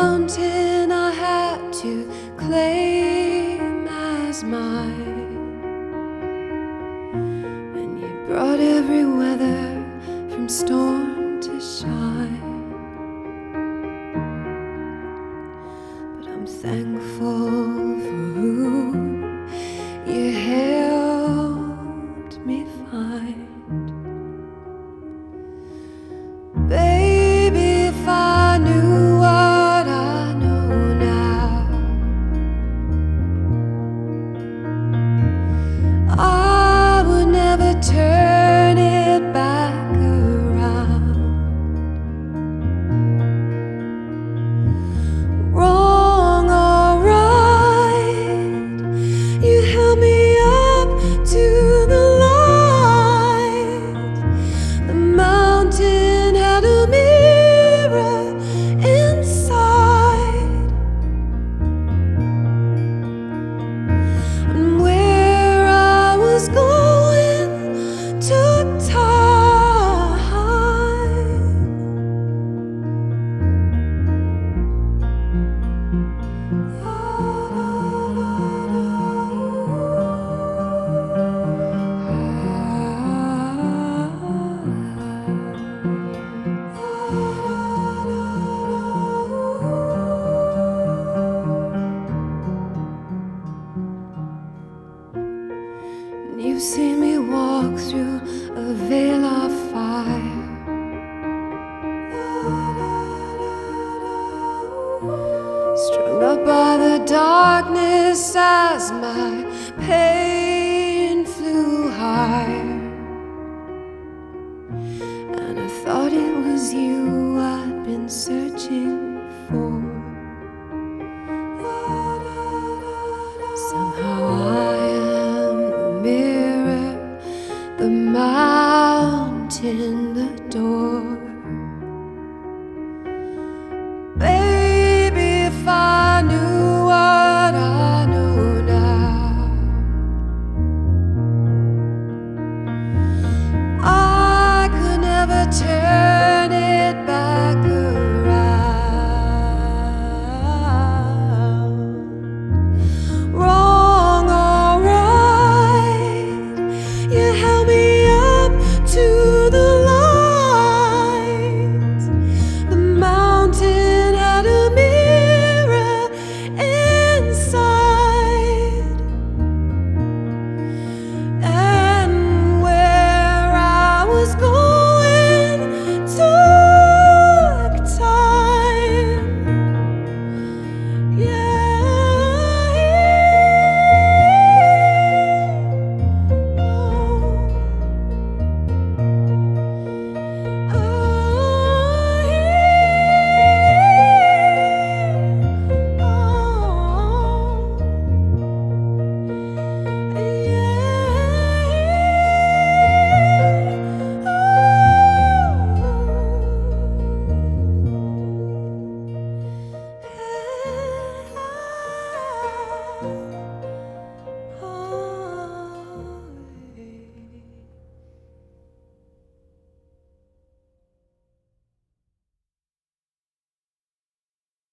mountain I had to claim as mine, and you brought every weather from storm to shine. But I'm thankful for who you helped me find. Baby, if I knew what I know now, I would never turn it back around. Wrong or right, you held me up to the light. The mountain had a mirror inside, and where I was going took You've seen me walk through a veil of fire, strung up by the darkness as my pain flew higher. And I thought it was you I'd been searching